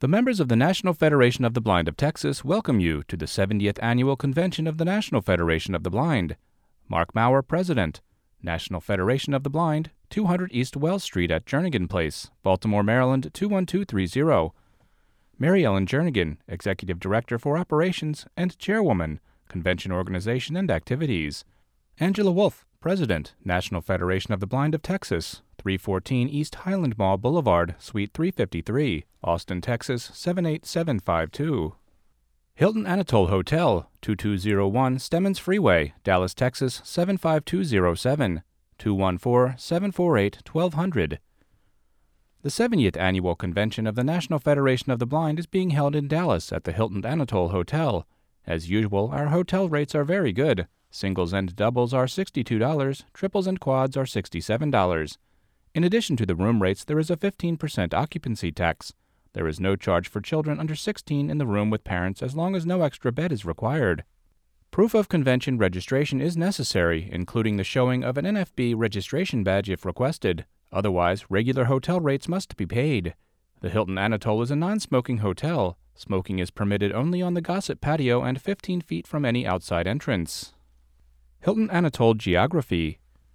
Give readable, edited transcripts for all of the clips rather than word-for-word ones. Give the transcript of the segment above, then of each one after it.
The members of the National Federation of the Blind of Texas welcome you to the 70th Annual Convention of the National Federation of the Blind. Mark Maurer, President. National Federation of the Blind, 200 East Wells Street at Jernigan Place, Baltimore, Maryland, 21230. Mary Ellen Jernigan, Executive Director for Operations and Chairwoman, Convention Organization and Activities. Angela Wolf, President, National Federation of the Blind of Texas, 314 East Highland Mall Boulevard, Suite 353, Austin, Texas, 78752. Hilton Anatole Hotel, 2201 Stemmons Freeway, Dallas, Texas, 75207, 214-748-1200. The 70th Annual Convention of the National Federation of the Blind is being held in Dallas at the Hilton Anatole Hotel. As usual, our hotel rates are very good. Singles and doubles are $62, triples and quads are $67. In addition to the room rates, there is a 15% occupancy tax. There is no charge for children under 16 in the room with parents as long as no extra bed is required. Proof of convention registration is necessary, including the showing of an NFB registration badge if requested. Otherwise, regular hotel rates must be paid. The Hilton Anatole is a non-smoking hotel. Smoking is permitted only on the gossip patio and 15 feet from any outside entrance. Hilton Anatole Geography.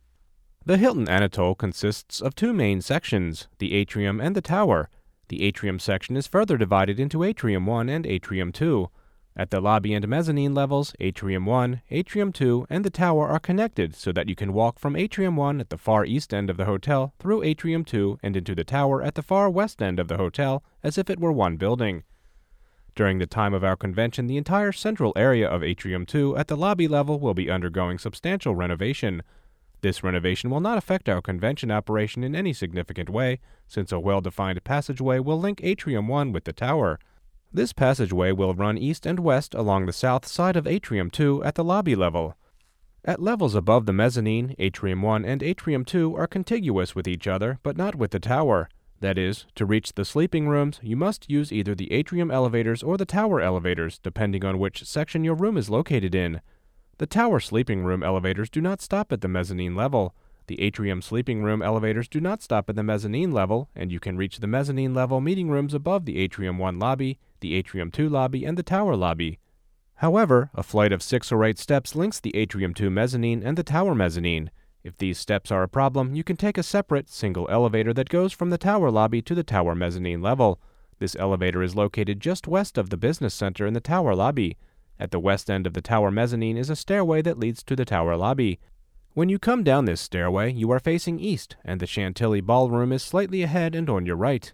The Hilton Anatole consists of two main sections, the atrium and the tower. The atrium section is further divided into Atrium 1 and Atrium 2. At the lobby and mezzanine levels, Atrium 1, Atrium 2, and the tower are connected so that you can walk from Atrium 1 at the far east end of the hotel through Atrium 2 and into the tower at the far west end of the hotel as if it were one building. During the time of our convention, the entire central area of Atrium 2 at the lobby level will be undergoing substantial renovation. This renovation will not affect our convention operation in any significant way, since a well-defined passageway will link Atrium 1 with the tower. This passageway will run east and west along the south side of Atrium 2 at the lobby level. At levels above the mezzanine, Atrium 1 and Atrium 2 are contiguous with each other, but not with the tower. That is, to reach the sleeping rooms, you must use either the atrium elevators or the tower elevators, depending on which section your room is located in. The tower sleeping room elevators do not stop at the mezzanine level. The atrium sleeping room elevators do not stop at the mezzanine level, and you can reach the mezzanine level meeting rooms above the Atrium 1 lobby, the Atrium 2 lobby, and the tower lobby. However, a flight of 6 or 8 steps links the Atrium 2 mezzanine and the tower mezzanine. If these steps are a problem, you can take a separate, single elevator that goes from the tower lobby to the tower mezzanine level. This elevator is located just west of the business center in the tower lobby. At the west end of the tower mezzanine is a stairway that leads to the tower lobby. When you come down this stairway, you are facing east, and the Chantilly Ballroom is slightly ahead and on your right.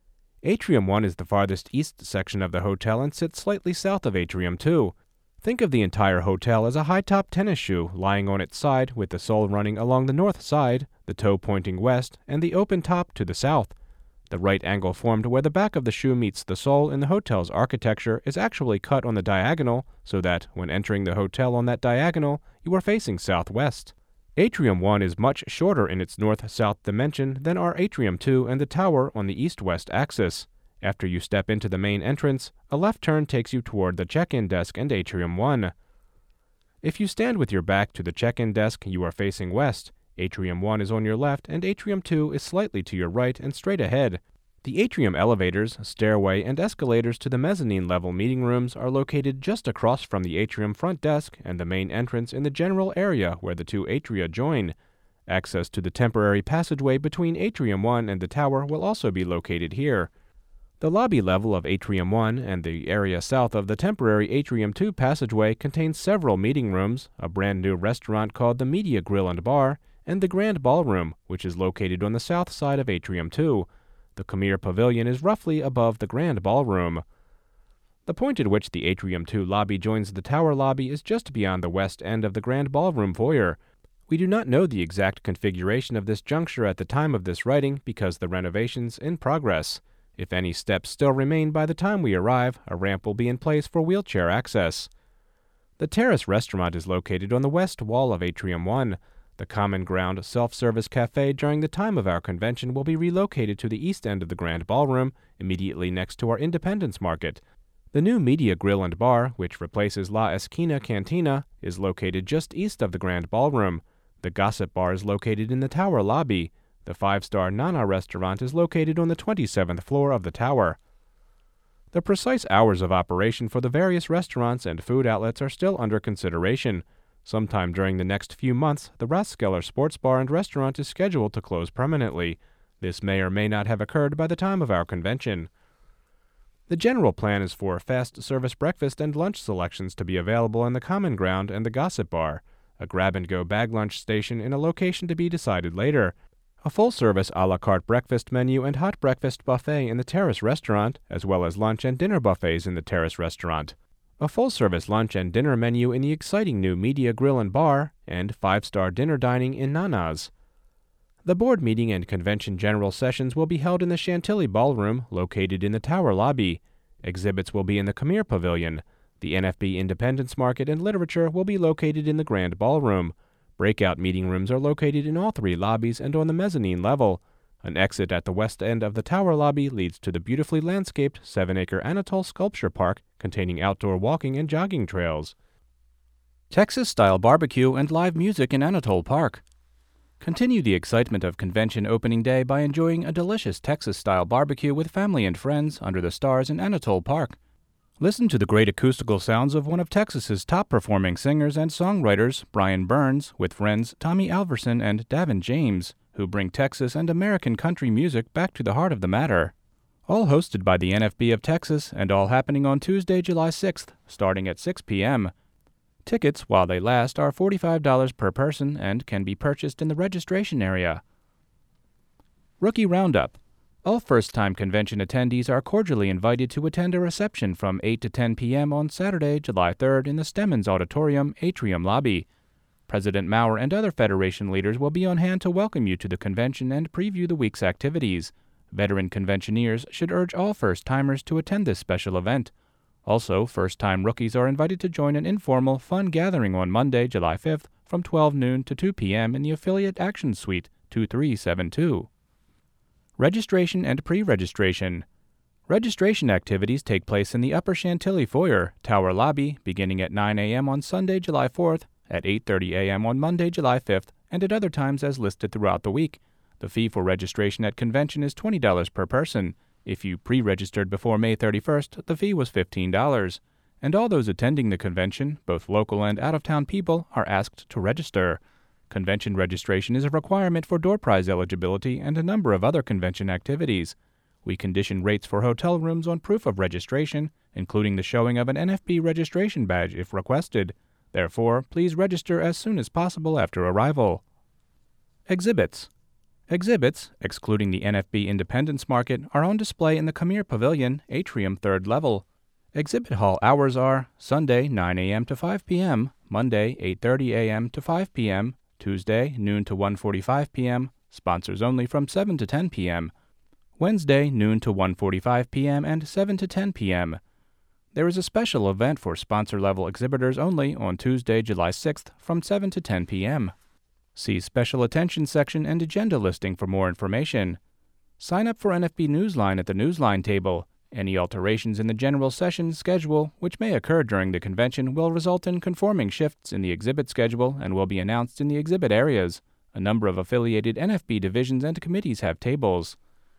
Atrium 1 is the farthest east section of the hotel and sits slightly south of Atrium 2. Think of the entire hotel as a high-top tennis shoe lying on its side with the sole running along the north side, the toe pointing west, and the open top to the south. The right angle formed where the back of the shoe meets the sole in the hotel's architecture is actually cut on the diagonal so that, when entering the hotel on that diagonal, you are facing southwest. Atrium 1 is much shorter in its north-south dimension than are Atrium 2 and the tower on the east-west axis. After you step into the main entrance, a left turn takes you toward the check-in desk and Atrium 1. If you stand with your back to the check-in desk, you are facing west. Atrium 1 is on your left, and Atrium 2 is slightly to your right and straight ahead. The atrium elevators, stairway, and escalators to the mezzanine level meeting rooms are located just across from the atrium front desk and the main entrance in the general area where the two atria join. Access to the temporary passageway between Atrium 1 and the tower will also be located here. The lobby level of Atrium 1 and the area south of the temporary Atrium 2 passageway contains several meeting rooms, a brand new restaurant called the Media Grill and Bar, and the Grand Ballroom, which is located on the south side of Atrium 2. The Khmer Pavilion is roughly above the Grand Ballroom. The point at which the Atrium 2 lobby joins the tower lobby is just beyond the west end of the Grand Ballroom foyer. We do not know the exact configuration of this juncture at the time of this writing because the renovation's in progress. If any steps still remain by the time we arrive, a ramp will be in place for wheelchair access. The Terrace Restaurant is located on the west wall of Atrium 1. The common ground self-service cafe during the time of our convention will be relocated to the east end of the Grand Ballroom, immediately next to our Independence Market. The new Media Grill and Bar, which replaces La Esquina Cantina, is located just east of the Grand Ballroom. The Gossip Bar is located in the tower lobby. The 5-star Nana restaurant is located on the 27th floor of the tower. The precise hours of operation for the various restaurants and food outlets are still under consideration. Sometime during the next few months, the Rathskeller Sports Bar and Restaurant is scheduled to close permanently. This may or may not have occurred by the time of our convention. The general plan is for fast-service breakfast and lunch selections to be available in the Common Ground and the Gossip Bar, a grab-and-go bag lunch station in a location to be decided later, a full-service a la carte breakfast menu and hot breakfast buffet in the Terrace Restaurant, as well as lunch and dinner buffets in the Terrace Restaurant, a full-service lunch and dinner menu in the exciting new Media Grill and Bar, and five-star dinner dining in Nana's. The board meeting and convention general sessions will be held in the Chantilly Ballroom, located in the Tower Lobby. Exhibits will be in the Khmer Pavilion. The NFB Independence Market and Literature will be located in the Grand Ballroom. Breakout meeting rooms are located in all three lobbies and on the mezzanine level. An exit at the west end of the Tower Lobby leads to the beautifully landscaped 7-acre Anatole Sculpture Park containing outdoor walking and jogging trails. Texas-style barbecue and live music in Anatole Park. Continue the excitement of convention opening day by enjoying a delicious Texas-style barbecue with family and friends under the stars in Anatole Park. Listen to the great acoustical sounds of one of Texas's top-performing singers and songwriters, Brian Burns, with friends Tommy Alverson and Davin James, who bring Texas and American country music back to the heart of the matter. All hosted by the NFB of Texas and all happening on Tuesday, July 6th, starting at 6 p.m. Tickets, while they last, are $45 per person and can be purchased in the registration area. Rookie Roundup. All first-time convention attendees are cordially invited to attend a reception from 8 to 10 p.m. on Saturday, July 3rd in the Stemmons Auditorium, Atrium Lobby. President Maurer and other Federation leaders will be on hand to welcome you to the convention and preview the week's activities. Veteran conventioneers should urge all first-timers to attend this special event. Also, first-time rookies are invited to join an informal, fun gathering on Monday, July 5th from 12 noon to 2 p.m. in the Affiliate Action Suite 2372. Registration and pre-registration. Registration activities take place in the Upper Chantilly Foyer, Tower Lobby, beginning at 9 a.m. on Sunday, July 4th, at 8:30 a.m. on Monday, July 5th, and at other times as listed throughout the week. The fee for registration at convention is $20 per person. If you pre-registered before May 31st, the fee was $15. And all those attending the convention, both local and out-of-town people, are asked to register. Convention registration is a requirement for door prize eligibility and a number of other convention activities. We condition rates for hotel rooms on proof of registration, including the showing of an NFB registration badge if requested. Therefore, please register as soon as possible after arrival. Exhibits. Exhibits, excluding the NFB Independence Market, are on display in the Khmer Pavilion, Atrium 3rd level. Exhibit hall hours are Sunday 9 a.m. to 5 p.m., Monday 8:30 a.m. to 5 p.m., Tuesday noon to 1:45 p.m., sponsors only from 7 to 10 p.m., Wednesday noon to 1:45 p.m. and 7 to 10 p.m. There is a special event for sponsor-level exhibitors only on Tuesday, July 6th from 7 to 10 p.m. See Special Attention section and agenda listing for more information. Sign up for NFB Newsline at the Newsline table. Any alterations in the general session schedule, which may occur during the convention, will result in conforming shifts in the exhibit schedule and will be announced in the exhibit areas. A number of affiliated NFB divisions and committees have tables.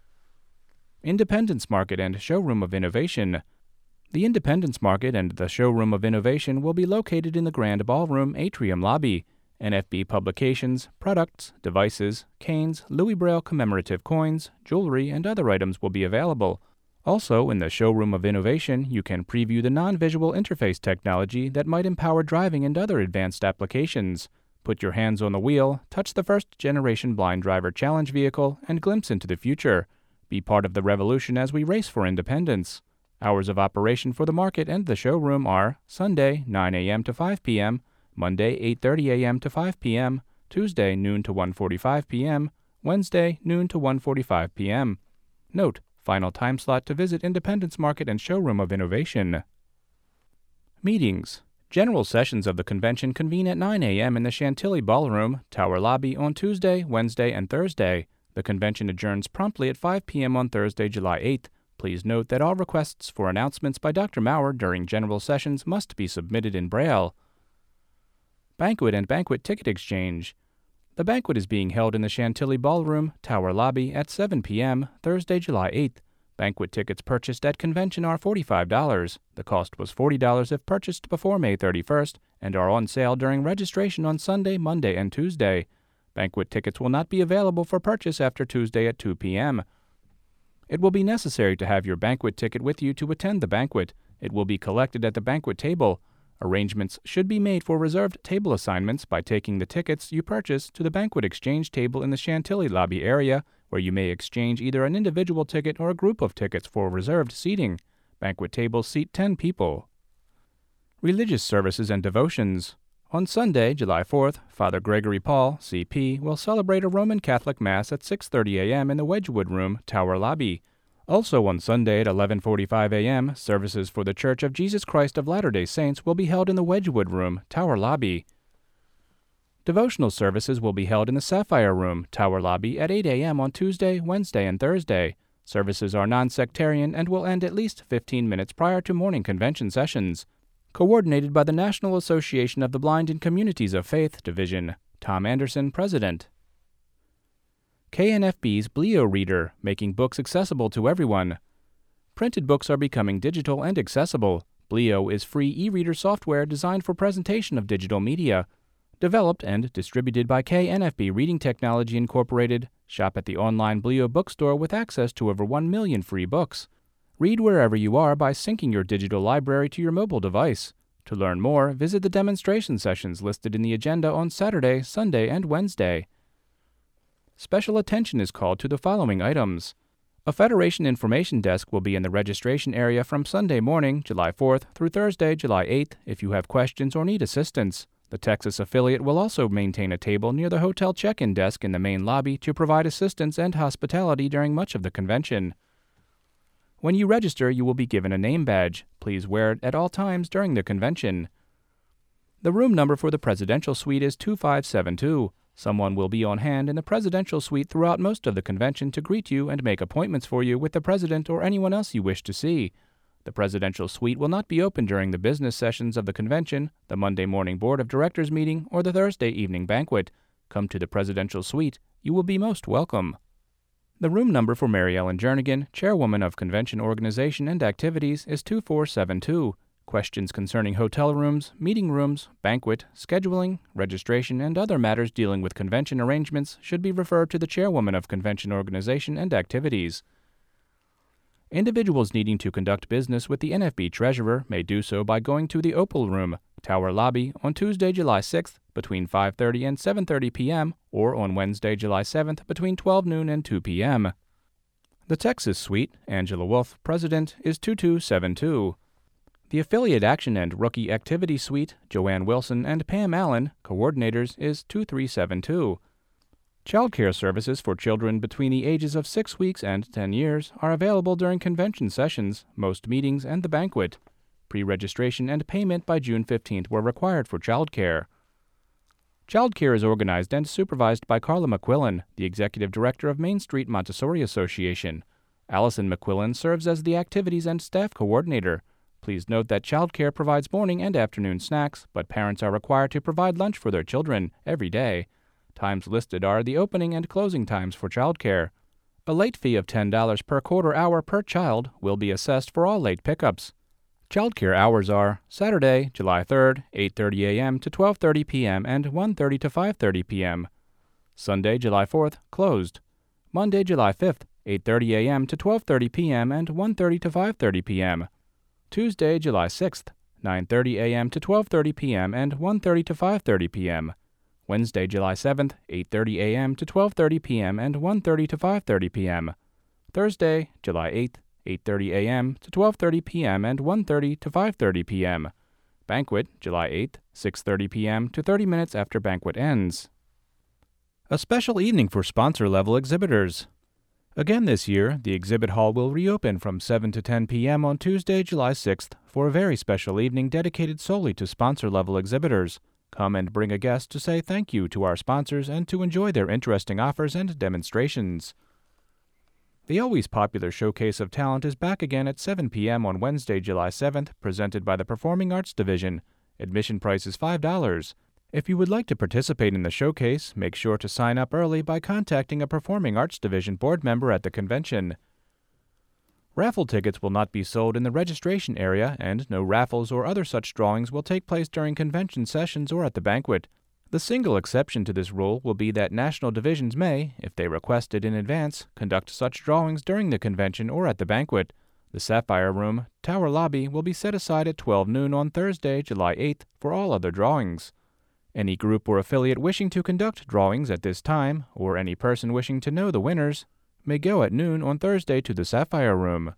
Independence Market and Showroom of Innovation. The Independence Market and the Showroom of Innovation will be located in the Grand Ballroom Atrium Lobby. NFB publications, products, devices, canes, Louis Braille commemorative coins, jewelry, and other items will be available. Also, in the Showroom of Innovation, you can preview the non-visual interface technology that might empower driving and other advanced applications. Put your hands on the wheel, touch the first-generation Blind Driver Challenge vehicle, and glimpse into the future. Be part of the revolution as we race for independence. Hours of operation for the market and the showroom are Sunday, 9 a.m. to 5 p.m., Monday, 8:30 a.m. to 5 p.m., Tuesday, noon to 1:45 p.m., Wednesday, noon to 1:45 p.m. Note: final time slot to visit Independence Market and Showroom of Innovation. Meetings. General sessions of the convention convene at 9 a.m. in the Chantilly Ballroom, Tower Lobby on Tuesday, Wednesday, and Thursday. The convention adjourns promptly at 5 p.m. on Thursday, July 8th. Please note that all requests for announcements by Dr. Maurer during general sessions must be submitted in Braille. Banquet and Banquet Ticket Exchange. The banquet is being held in the Chantilly Ballroom, Tower Lobby, at 7 p.m., Thursday, July 8th. Banquet tickets purchased at convention are $45. The cost was $40 if purchased before May 31st and are on sale during registration on Sunday, Monday, and Tuesday. Banquet tickets will not be available for purchase after Tuesday at 2 p.m. It will be necessary to have your banquet ticket with you to attend the banquet. It will be collected at the banquet table. Arrangements should be made for reserved table assignments by taking the tickets you purchase to the banquet exchange table in the Chantilly lobby area, where you may exchange either an individual ticket or a group of tickets for reserved seating. Banquet tables seat 10 people. Religious services and devotions. On Sunday, July 4th, Father Gregory Paul, CP, will celebrate a Roman Catholic Mass at 6:30 a.m. in the Wedgwood Room, Tower Lobby. Also on Sunday at 11:45 a.m., services for the Church of Jesus Christ of Latter-day Saints will be held in the Wedgwood Room, Tower Lobby. Devotional services will be held in the Sapphire Room, Tower Lobby at 8 a.m. on Tuesday, Wednesday, and Thursday. Services are non-sectarian and will end at least 15 minutes prior to morning convention sessions. Coordinated by the National Association of the Blind in Communities of Faith Division. Tom Anderson, President. KNFB's Blio Reader, making books accessible to everyone. Printed books are becoming digital and accessible. Blio is free e-reader software designed for presentation of digital media. Developed and distributed by KNFB Reading Technology Incorporated. Shop at the online Blio bookstore with access to over 1 million free books. Read wherever you are by syncing your digital library to your mobile device. To learn more, visit the demonstration sessions listed in the agenda on Saturday, Sunday, and Wednesday. Special attention is called to the following items. A Federation information desk will be in the registration area from Sunday morning, July 4th, through Thursday, July 8th, if you have questions or need assistance. The Texas affiliate will also maintain a table near the hotel check-in desk in the main lobby to provide assistance and hospitality during much of the convention. When you register, you will be given a name badge. Please wear it at all times during the convention. The room number for the Presidential Suite is 2572. Someone will be on hand in the Presidential Suite throughout most of the convention to greet you and make appointments for you with the President or anyone else you wish to see. The Presidential Suite will not be open during the business sessions of the convention, the Monday morning Board of Directors meeting, or the Thursday evening banquet. Come to the Presidential Suite. You will be most welcome. The room number for Mary Ellen Jernigan, Chairwoman of Convention Organization and Activities, is 2472. Questions concerning hotel rooms, meeting rooms, banquet, scheduling, registration, and other matters dealing with convention arrangements should be referred to the Chairwoman of Convention Organization and Activities. Individuals needing to conduct business with the NFB Treasurer may do so by going to the Opal Room, Tower Lobby, on Tuesday, July 6th, between 5:30 and 7:30 p.m., or on Wednesday, July 7th, between 12 noon and 2 p.m. The Texas Suite, Angela Wolf, President, is 2272. The Affiliate Action and Rookie Activity Suite, Joanne Wilson and Pam Allen, Coordinators, is 2372. Childcare services for children between the ages of 6 weeks and 10 years are available during convention sessions, most meetings, and the banquet. Pre-registration and payment by June 15th were required for childcare. Childcare is organized and supervised by Carla McQuillan, the Executive Director of Main Street Montessori Association. Allison McQuillan serves as the Activities and Staff Coordinator. Please note that childcare provides morning and afternoon snacks, but parents are required to provide lunch for their children every day. Times listed are the opening and closing times for childcare. A late fee of $10 per quarter hour per child will be assessed for all late pickups. Childcare hours are Saturday, July 3rd, 8:30 a.m. to 12:30 p.m. and 1:30 to 5:30 p.m. Sunday, July 4th, closed. Monday, July 5th, 8:30 a.m. to 12:30 p.m. and 1:30 to 5:30 p.m. Tuesday, July 6th, 9:30 a.m. to 12:30 p.m. and 1:30 to 5:30 p.m. Wednesday, July 7th, 8:30 a.m. to 12:30 p.m. and 1:30 to 5:30 p.m. Thursday, July 8th, 8:30 a.m. to 12:30 p.m. and 1:30 to 5:30 p.m. Banquet, July 8th, 6:30 p.m. to 30 minutes after banquet ends. A special evening for sponsor-level exhibitors. Again this year, the exhibit hall will reopen from 7 to 10 p.m. on Tuesday, July 6th, for a very special evening dedicated solely to sponsor-level exhibitors. Come and bring a guest to say thank you to our sponsors and to enjoy their interesting offers and demonstrations. The always popular Showcase of Talent is back again at 7 p.m. on Wednesday, July 7th, presented by the Performing Arts Division. Admission price is $5. If you would like to participate in the showcase, make sure to sign up early by contacting a Performing Arts Division board member at the convention. Raffle tickets will not be sold in the registration area, and no raffles or other such drawings will take place during convention sessions or at the banquet. The single exception to this rule will be that national divisions may, if they request it in advance, conduct such drawings during the convention or at the banquet. The Sapphire Room, Tower Lobby, will be set aside at 12 noon on Thursday, July 8th, for all other drawings. Any group or affiliate wishing to conduct drawings at this time, or any person wishing to know the winners, may go at noon on Thursday to the Sapphire Room.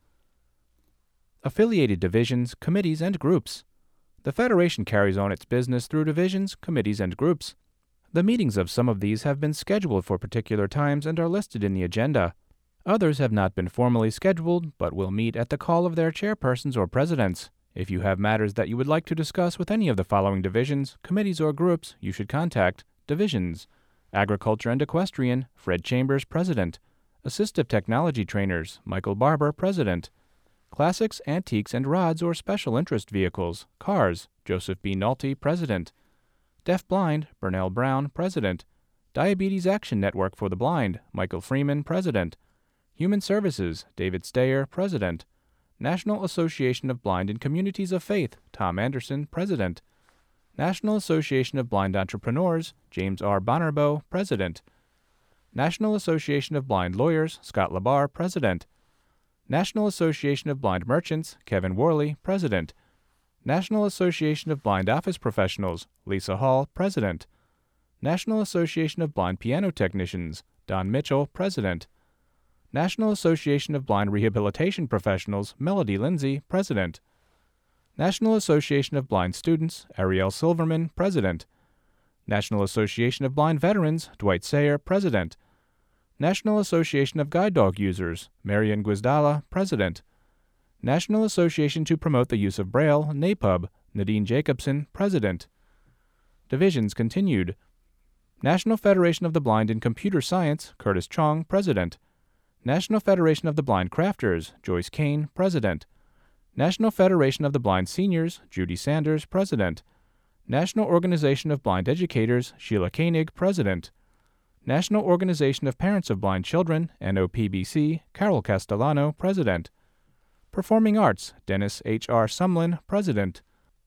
Affiliated divisions, committees, and groups. The Federation carries on its business through divisions, committees, and groups. The meetings of some of these have been scheduled for particular times and are listed in the agenda. Others have not been formally scheduled, but will meet at the call of their chairpersons or presidents. If you have matters that you would like to discuss with any of the following divisions, committees, or groups, you should contact Divisions: Agriculture and Equestrian, Fred Chambers, President. Assistive Technology Trainers, Michael Barber, President. Classics, Antiques, and Rods or Special Interest Vehicles, Cars, Joseph B. Nolte, President. Deaf-Blind, Burnell Brown, President. Diabetes Action Network for the Blind, Michael Freeman, President. Human Services, David Steyer, President. National Association of Blind and Communities of Faith, Tom Anderson, President. National Association of Blind Entrepreneurs, James R. Bonerbo, President. National Association of Blind Lawyers, Scott Labar, President. National Association of Blind Merchants, Kevin Worley, President. National Association of Blind Office Professionals, Lisa Hall, President. National Association of Blind Piano Technicians, Don Mitchell, President. National Association of Blind Rehabilitation Professionals, Melody Lindsay, President. National Association of Blind Students, Ariel Silverman, President. National Association of Blind Veterans, Dwight Sayer, President. National Association of Guide Dog Users, Marian Guizdala, President. National Association to Promote the Use of Braille, NAPUB, Nadine Jacobson, President. Divisions continued. National Federation of the Blind in Computer Science, Curtis Chong, President. National Federation of the Blind Crafters, Joyce Kane, President. National Federation of the Blind Seniors, Judy Sanders, President. National Organization of Blind Educators, Sheila Koenig, President. National Organization of Parents of Blind Children, NOPBC, Carol Castellano, President. Performing Arts, Dennis H.R. Sumlin, President.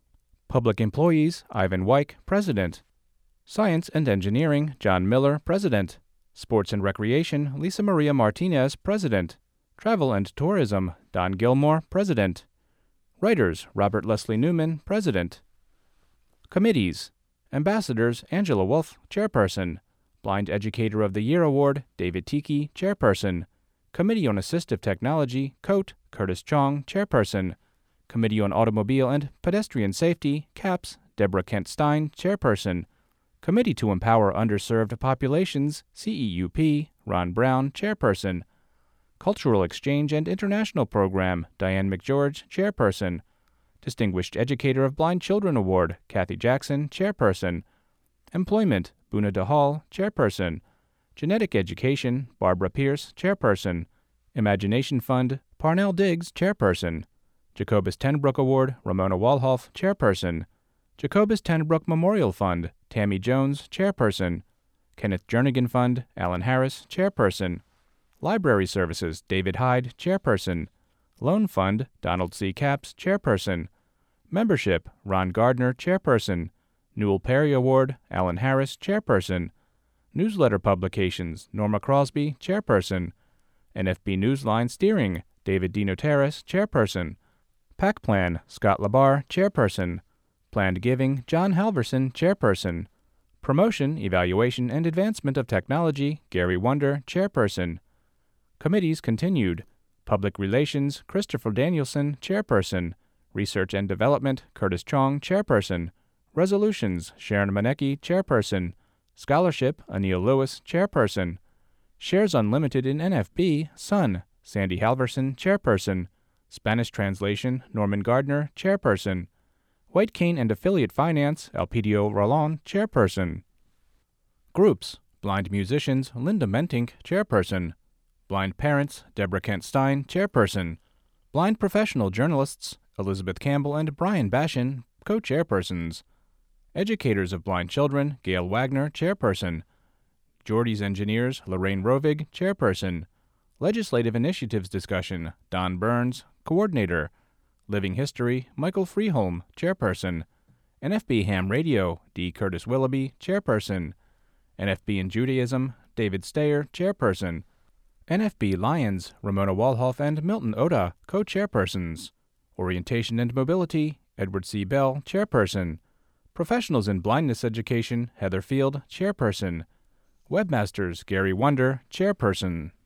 Public Employees, Ivan Wyke, President. Science and Engineering, John Miller, President. Sports and Recreation, Lisa Maria Martinez, President. Travel and Tourism, Don Gilmore, President. Writers, Robert Leslie Newman, President. Committees. Ambassadors, Angela Wolf, Chairperson. Blind Educator of the Year Award, David Tiki, Chairperson. Committee on Assistive Technology, COAT, Curtis Chong, Chairperson. Committee on Automobile and Pedestrian Safety, CAPS, Deborah Kent Stein, Chairperson. Committee to Empower Underserved Populations, CEUP, Ron Brown, Chairperson. Cultural Exchange and International Program, Diane McGeorge, Chairperson. Distinguished Educator of Blind Children Award, Kathy Jackson, Chairperson. Employment, Buna DeHall, Chairperson. Genetic Education, Barbara Pierce, Chairperson. Imagination Fund, Parnell Diggs, Chairperson. Jacobus Tenbrook Award, Ramona Walhoff, Chairperson. Jacobus Tenbrook Memorial Fund, Tammy Jones, Chairperson. Kenneth Jernigan Fund, Alan Harris, Chairperson. Library Services, David Hyde, Chairperson. Loan Fund, Donald C. Capps, Chairperson. Membership, Ron Gardner, Chairperson. Newell Perry Award, Alan Harris, Chairperson. Newsletter Publications, Norma Crosby, Chairperson. NFB Newsline Steering, David Dino Terrace, Chairperson. PAC Plan, Scott Labar, Chairperson. Planned Giving, John Halverson, Chairperson. Promotion, Evaluation, and Advancement of Technology, Gary Wonder, Chairperson. Committees continued. Public Relations, Christopher Danielson, Chairperson. Research and Development, Curtis Chong, Chairperson. Resolutions, Sharon Manecki, Chairperson. Scholarship, Anil Lewis, Chairperson. Shares Unlimited in NFB, Sun, Sandy Halverson, Chairperson. Spanish Translation, Norman Gardner, Chairperson. White Cane and Affiliate Finance, Elpidio Rolon, Chairperson. Groups, Blind Musicians, Linda Mentink, Chairperson. Blind Parents, Deborah Kent Stein, Chairperson. Blind Professional Journalists, Elizabeth Campbell and Brian Bashin, Co-Chairpersons. Educators of Blind Children, Gail Wagner, Chairperson. Geordie's Engineers, Lorraine Rovig, Chairperson. Legislative Initiatives Discussion, Don Burns, Coordinator. Living History, Michael Freeholm, Chairperson. NFB Ham Radio, D. Curtis Willoughby, Chairperson. NFB in Judaism, David Stayer, Chairperson. NFB Lions, Ramona Walhoff and Milton Oda, Co-Chairpersons. Orientation and Mobility, Edward C. Bell, Chairperson. Professionals in Blindness Education, Heather Field, Chairperson. Webmasters, Gary Wonder, Chairperson.